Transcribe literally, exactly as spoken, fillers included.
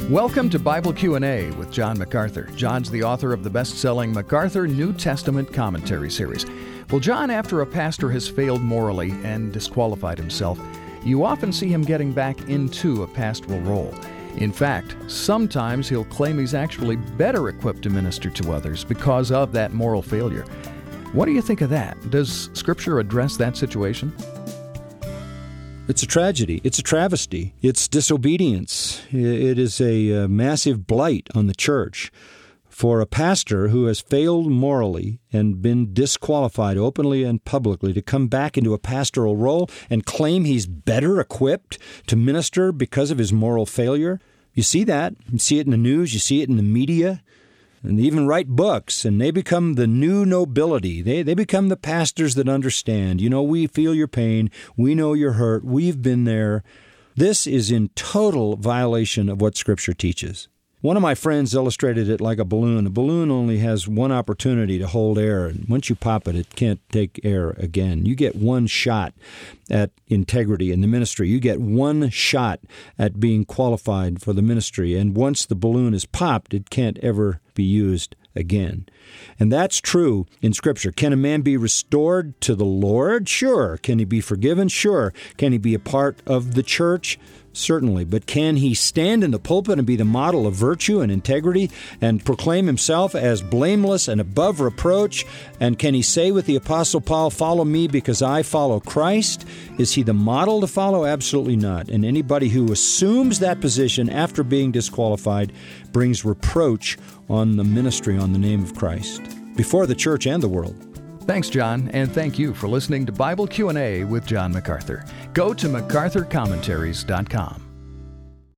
Welcome to Bible Q and A with John MacArthur. John's the author of the best-selling MacArthur New Testament Commentary series. Well, John, after a pastor has failed morally and disqualified himself, you often see him getting back into a pastoral role. In fact, sometimes he'll claim he's actually better equipped to minister to others because of that moral failure. What do you think of that? Does Scripture address that situation? It's a tragedy. It's a travesty. It's disobedience. It is a massive blight on the church for a pastor who has failed morally and been disqualified openly and publicly to come back into a pastoral role and claim he's better equipped to minister because of his moral failure. You see that. You see it in the news. You see it in the media. And they even write books, and they become the new nobility. They they become the pastors that understand. You know, we feel your pain. We know you're hurt. We've been there. This is in total violation of what Scripture teaches. One of my friends illustrated it like a balloon. A balloon only has one opportunity to hold air, and once you pop it, it can't take air again. You get one shot at integrity in the ministry. You get one shot at being qualified for the ministry, and once the balloon is popped, it can't ever be used again. And that's true in Scripture. Can a man be restored to the Lord? Sure. Can he be forgiven? Sure. Can he be a part of the church? Certainly. But can he stand in the pulpit and be the model of virtue and integrity and proclaim himself as blameless and above reproach? And can he say with the Apostle Paul, "Follow me because I follow Christ"? Is he the model to follow? Absolutely not. And anybody who assumes that position after being disqualified brings reproach on the ministry, on the name of Christ, before the church and the world. Thanks, John, and thank you for listening to Bible Q and A with John MacArthur. Go to macarthur commentaries dot com.